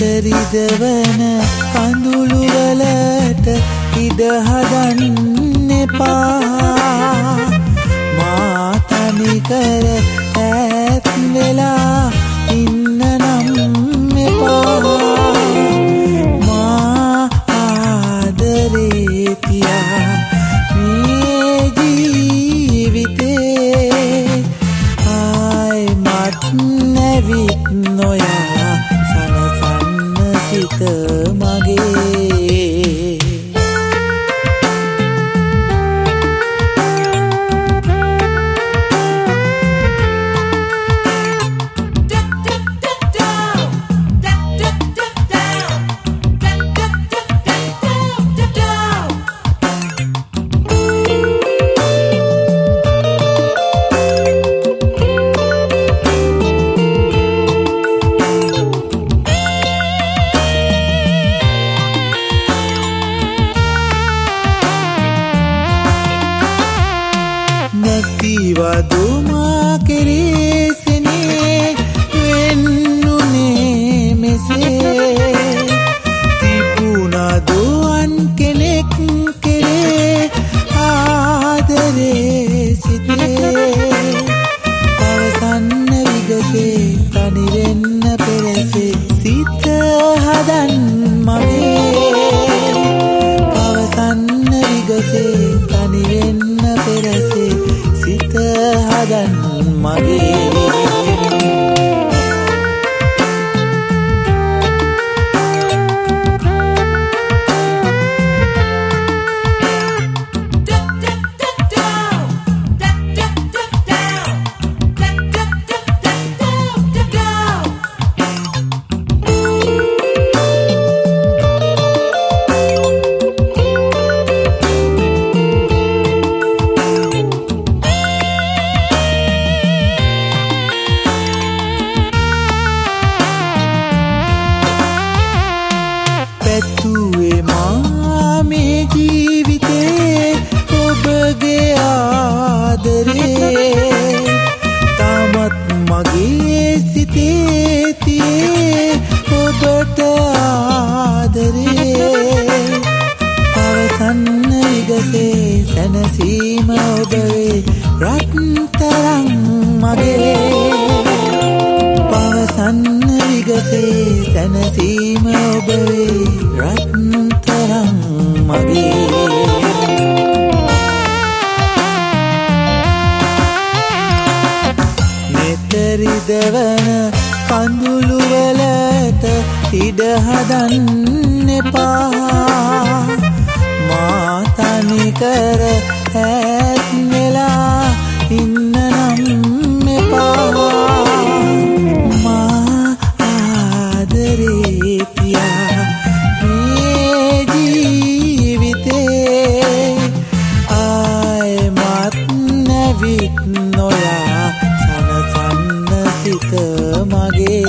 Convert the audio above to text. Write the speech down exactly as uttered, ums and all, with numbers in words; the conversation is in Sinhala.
රිදවන කඳුළු වලට ඉඩ හදන්න එපා. මා තනි කර ඈත් වෙලා ඉන්න නම් එපා. මා ආදරේ තියා මේ ජීවිතේ ආයිමත් නැවිත් නොයා සනසන්න සිත මගේ. නැතිවදු මා කෙරෙසිනේ වෙන්නුනේ මෙසේ. තිබුණදු අන් කෙනෙක් කෙරේ ආදරේ සිතේ. පවසන්න විගසේ තනි වෙන්න පෙරසේ සිත හදන් මගේ. පවසන්න විගසේ තනි වෙන්න පෙරසේ සිත හදන් මගේ. පැතුවේ මා මේ ජීවිතේ ඔබගේ ආදරේ. තාමත් මගේ සිතේ තියේ ඔබට ආදරේ. පවසන්න විගසේ සැනසීම ඔබවේ රත්තරන් මගේ. පවසන්න විගසේ සැනසීම ඔබවේ රත්තරන් මගේ. නෙත රිදවන කඳුළු වලට ඉඩ හදන්න එපා. මා තනි කර ඈත් වෙලා ඉන්න නම් එපා. මා ආදරේ තියා මේ ජීවිතේ ආයිමත් නැවිත් නොයා සනසන්න සිත මගේ.